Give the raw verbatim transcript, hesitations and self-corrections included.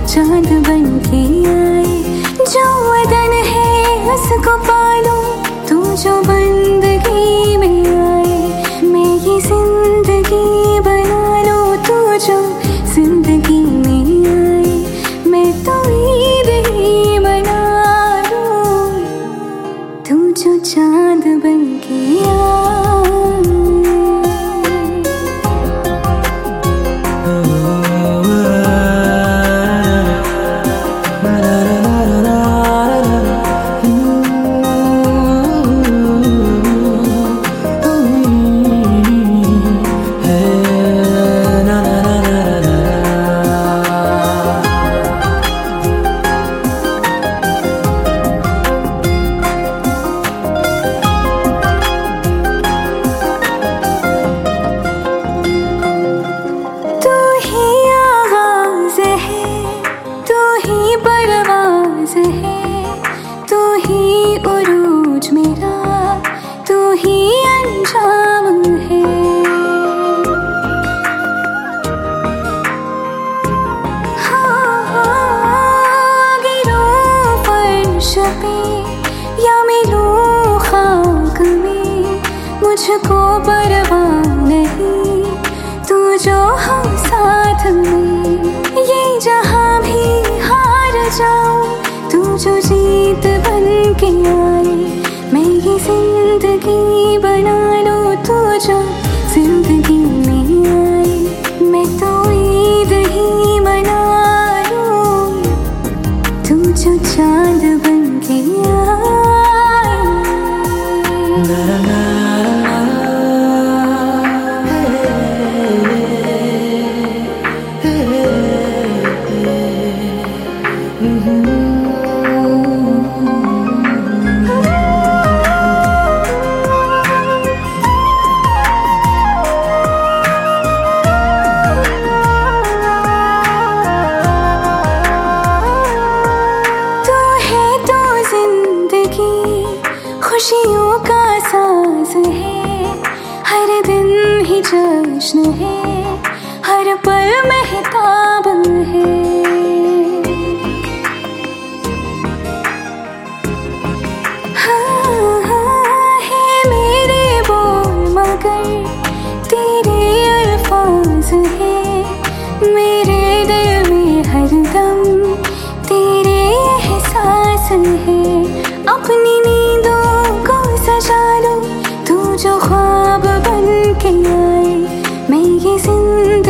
चांद बन के आए। जो वतन है उसको पालो, तू जो बंदगी में आए। मैं ये जिंदगी बना लो, तू जो जिंदगी में आए। मैं तो ईद ही बना लूं, तू जो चांद बन के आए। तू ही उरूज मेरा, तू ही अंजाम है। हाँ, गिरूं फर्श पे या मिलूं खाक में, मुझको परवाह नहीं, तू जो हो साथ में। ये जहां भी हार जाऊं, तू जो जीत बन के आए। मैं ये जिंदगी बना लूं, तू जो जिंदगी में आए। मैं तो ईद ही मना लूं, तू जो चांद बन के आए। खुशियों का साज है, हर दिन ही जश्न है, हर पल महताब है। हाँ, हाँ, है मेरे बोल मगर तेरे अल्फाज है। मेरे दिल में हरदम तेरे एहसास है। अपनी नींदों सजा लो, तू जो ख्वाब बन के आए। मैं ये जिंदगी